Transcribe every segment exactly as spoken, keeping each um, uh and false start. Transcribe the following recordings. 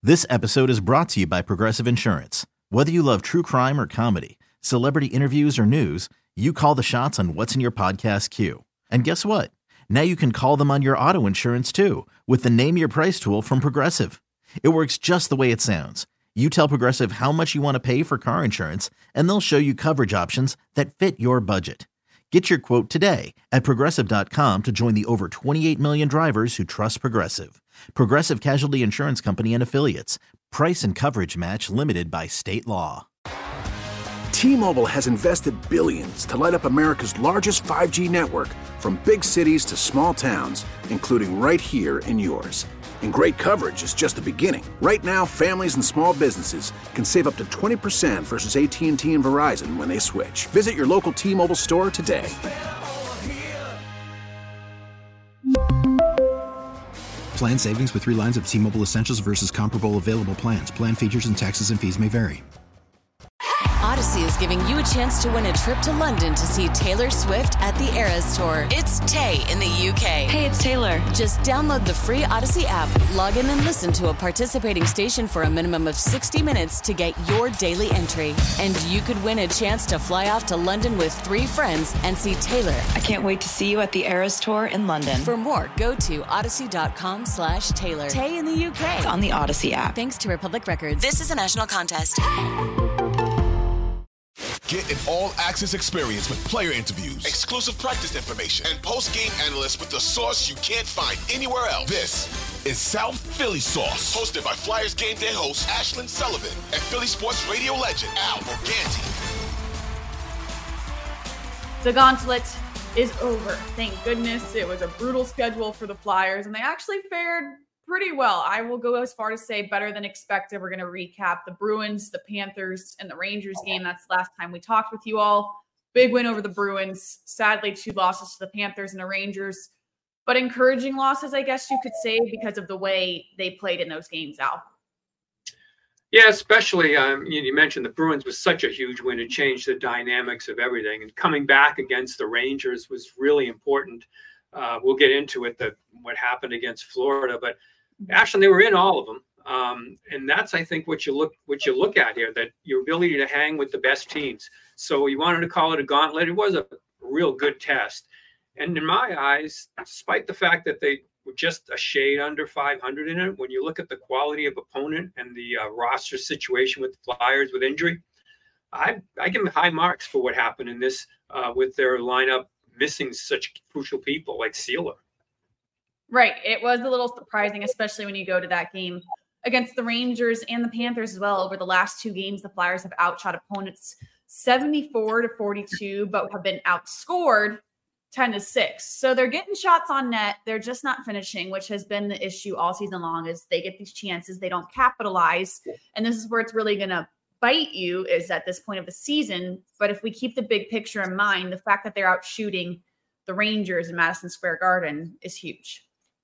This episode is brought to you by Progressive Insurance. Whether you love true crime or comedy, celebrity interviews or news, you call the shots on what's in your podcast queue. And guess what? Now you can call them on your auto insurance too with the Name Your Price tool from Progressive. It works just the way it sounds. You tell Progressive how much you want to pay for car insurance, and they'll show you coverage options that fit your budget. Get your quote today at progressive dot com to join the over twenty-eight million drivers who trust Progressive. Progressive Casualty Insurance Company and Affiliates. Price and coverage match limited by state law. T-Mobile has invested billions to light up America's largest five G network, from big cities to small towns, including right here in yours. And great coverage is just the beginning. Right now, families and small businesses can save up to twenty percent versus A T and T and Verizon when they switch. Visit your local T-Mobile store today. Plan savings with three lines of T-Mobile Essentials versus comparable available plans. Plan features and taxes and fees may vary. Odyssey is giving you a chance to win a trip to London to see Taylor Swift at the Eras Tour. It's Tay in the U K. Hey, it's Taylor. Just download the free Odyssey app, log in and listen to a participating station for a minimum of sixty minutes to get your daily entry. And you could win a chance to fly off to London with three friends and see Taylor. I can't wait to see you at the Eras Tour in London. For more, go to odyssey.com slash Taylor. Tay in the U K. It's on the Odyssey app. Thanks to Republic Records. This is a national contest. Get an all-access experience with player interviews, exclusive practice information, and post-game analysts with the sauce you can't find anywhere else. This is South Philly Sauce, hosted by Flyers game day host Ashlyn Sullivan and Philly sports radio legend Al Morganti. The gauntlet is over. Thank goodness. It was a brutal schedule for the Flyers, and they actually fared pretty well. I will go as far to say better than expected. We're going to recap the Bruins, the Panthers, and the Rangers game. That's the last time we talked with you all. Big win over the Bruins. Sadly, two losses to the Panthers and the Rangers, but encouraging losses, I guess you could say, because of the way they played in those games, Al. Yeah, especially, um, you, you mentioned the Bruins was such a huge win. It changed the dynamics of everything. And coming back against the Rangers was really important. Uh, we'll get into it, the, what happened against Florida, but actually, they were in all of them, um, and that's I think what you look what you look at here, that your ability to hang with the best teams. So you wanted to call it a gauntlet. It was a real good test, and in my eyes, despite the fact that they were just a shade under five hundred in it, when you look at the quality of opponent and the uh, roster situation with the Flyers with injury, I I give them high marks for what happened in this uh, with their lineup missing such crucial people like Sealer. Right. It was a little surprising, especially when you go to that game against the Rangers and the Panthers as well. Over the last two games, the Flyers have outshot opponents seventy-four to forty-two, but have been outscored ten to six. So they're getting shots on net. They're just not finishing, which has been the issue all season long, is they get these chances, they don't capitalize. And this is where it's really going to bite you, is at this point of the season. But if we keep the big picture in mind, the fact that they're out shooting the Rangers in Madison Square Garden is huge.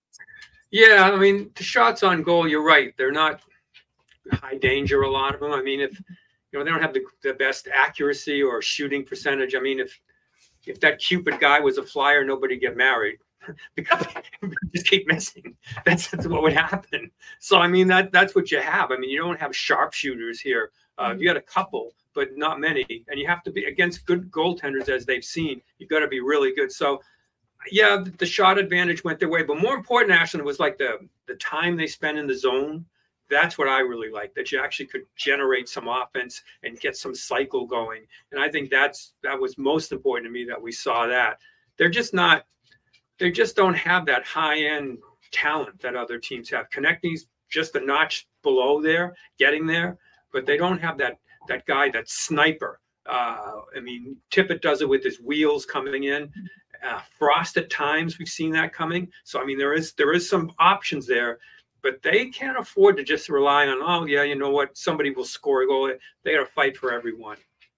Yeah, I mean, the shots on goal, you're right. They're not high danger, a lot of them. I mean, if, you know, they don't have the, the best accuracy or shooting percentage. I mean, if if that Cupid guy was a Flyer, nobody get married because they just keep missing. That's, that's what would happen. So, I mean, that that's what you have. I mean, you don't have sharpshooters here. Uh, you got a couple, but not many. And you have to be against good goaltenders, as they've seen. You've got to be really good. So, yeah, the shot advantage went their way, but more important, Ashland, was like the the time they spent in the zone. That's what I really like, that you actually could generate some offense and get some cycle going. And I think that's that was most important to me, that we saw that. They're just not, they just don't have that high-end talent that other teams have. Connecting's just a notch below there, getting there, but they don't have that that guy, that sniper. Uh, I mean, Tippett does it with his wheels coming in. Uh, Frost at times, we've seen that coming. So, I mean, there is there is some options there, but they can't afford to just rely on, oh, yeah, you know what, somebody will score a goal. They got to fight for everyone.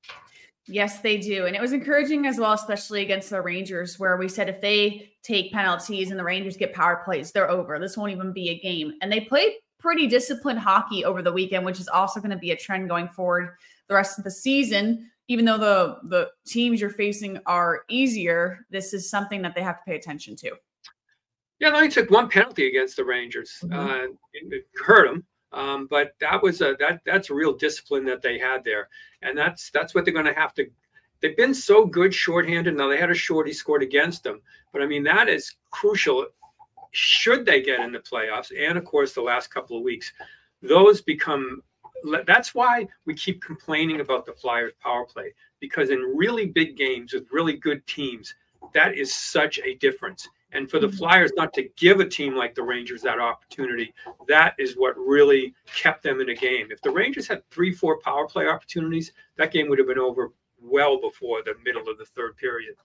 Yes, they do. And it was encouraging as well, especially against the Rangers, where we said if they take penalties and the Rangers get power plays, they're over. This won't even be a game. And they played pretty disciplined hockey over the weekend, which is also going to be a trend going forward the rest of the season. Even though the, the teams you're facing are easier, this is something that they have to pay attention to. Yeah, they only took one penalty against the Rangers. Mm-hmm. Uh, it, it hurt them. Um, but that was a that that's a real discipline that they had there, and that's that's what they're going to have to. They've been so good shorthanded. Now they had a shorty scored against them, but I mean that is crucial. Should they get in the playoffs, and of course the last couple of weeks, those become. That's why we keep complaining about the Flyers power play, because in really big games with really good teams, that is such a difference. And for the Flyers not to give a team like the Rangers that opportunity, that is what really kept them in a game. If the Rangers had three, four power play opportunities, that game would have been over well before the middle of the third period.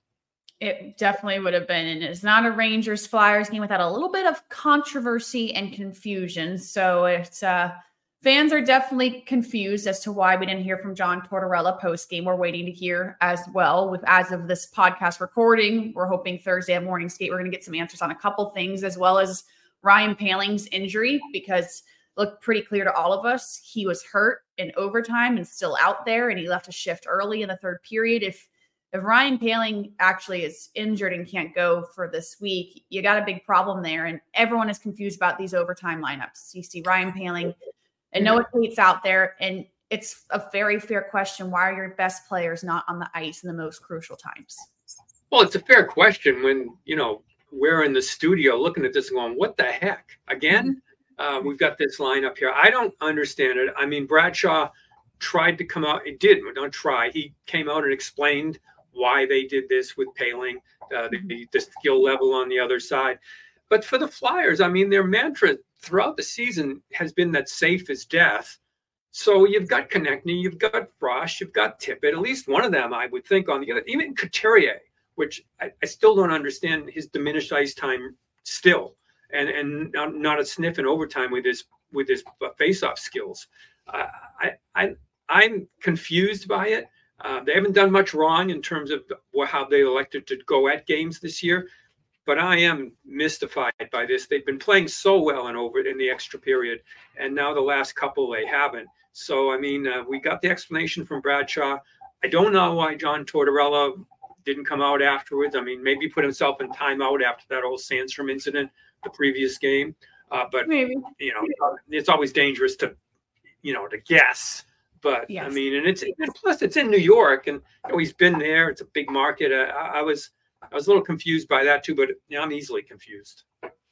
It definitely would have been. And it's not a Rangers Flyers game without a little bit of controversy and confusion. So it's uh, fans are definitely confused as to why we didn't hear from John Tortorella post game. We're waiting to hear as well. With as of this podcast recording, we're hoping Thursday at Morning Skate, we're going to get some answers on a couple things, as well as Ryan Poehling's injury, because it looked pretty clear to all of us he was hurt in overtime and still out there, and he left a shift early in the third period. If if Ryan Poehling actually is injured and can't go for this week, you got a big problem there, and everyone is confused about these overtime lineups. You see Ryan Poehling and Noah Tate's out there, and it's a very fair question. Why are your best players not on the ice in the most crucial times? Well, it's a fair question when, you know, we're in the studio looking at this and going, what the heck? Again, uh, we've got this lineup here. I don't understand it. I mean, Bradshaw tried to come out. He did, but don't try. He came out and explained why they did this with Poehling, uh, the, the skill level on the other side. But for the Flyers, I mean, their mantra throughout the season has been that safe is death. So you've got Konechny, you've got Frost, you've got Tippett, at least one of them, I would think, on the other. Even Couturier, which I, I still don't understand his diminished ice time still, and and not, not a sniff in overtime with his with his face-off skills. Uh, I I I'm confused by it. Uh, they haven't done much wrong in terms of how they elected to go at games this year. But I am mystified by this. They've been playing so well in over in the extra period, and now the last couple they haven't. So, I mean, uh, we got the explanation from Bradshaw. I don't know why John Tortorella didn't come out afterwards. I mean, maybe put himself in timeout after that old Sandstrom incident the previous game. Uh, but, maybe. you know, it's always dangerous to, you know, to guess. But, yes. I mean, and it's and plus it's in New York, and you know, he's been there. It's a big market. Uh, I, I was I was a little confused by that too, but you know, I'm easily confused.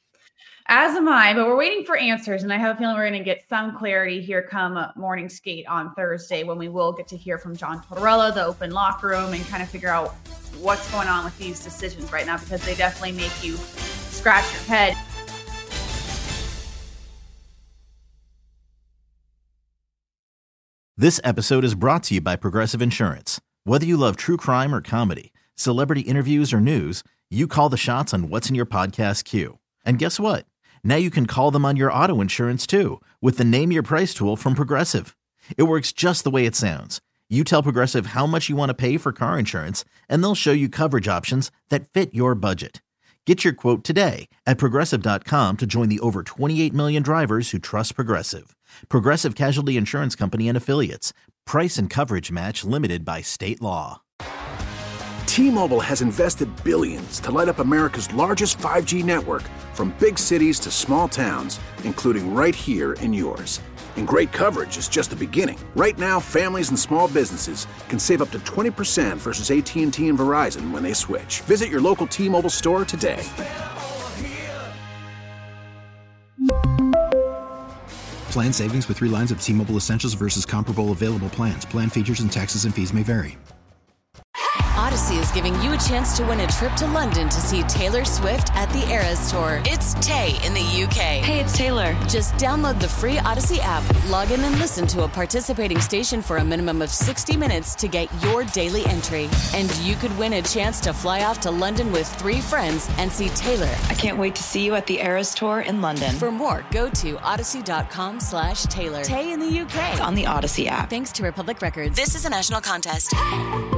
As am I, but we're waiting for answers, and I have a feeling we're going to get some clarity here come Morning Skate on Thursday, when we will get to hear from John Tortorella, the open locker room, and kind of figure out what's going on with these decisions right now, because they definitely make you scratch your head. This episode is brought to you by Progressive Insurance. Whether you love true crime or comedy, celebrity interviews or news, you call the shots on what's in your podcast queue. And guess what? Now you can call them on your auto insurance too, with the Name Your Price tool from Progressive. It works just the way it sounds. You tell Progressive how much you want to pay for car insurance, and they'll show you coverage options that fit your budget. Get your quote today at Progressive dot com to join the over twenty-eight million drivers who trust Progressive. Progressive Casualty Insurance Company and Affiliates. Price and coverage match limited by state law. T-Mobile has invested billions to light up America's largest five G network, from big cities to small towns, including right here in yours. And great coverage is just the beginning. Right now, families and small businesses can save up to twenty percent versus A T and T and Verizon when they switch. Visit your local T-Mobile store today. Plan savings with three lines of T-Mobile Essentials versus comparable available plans. Plan features and taxes and fees may vary. Odyssey is giving you a chance to win a trip to London to see Taylor Swift at the Eras Tour. It's Tay in the U K. Hey, it's Taylor. Just download the free Odyssey app, log in and listen to a participating station for a minimum of sixty minutes to get your daily entry. And you could win a chance to fly off to London with three friends and see Taylor. I can't wait to see you at the Eras Tour in London. For more, go to odyssey.com slash Taylor. Tay in the U K. On the Odyssey app. Thanks to Republic Records. This is a national contest.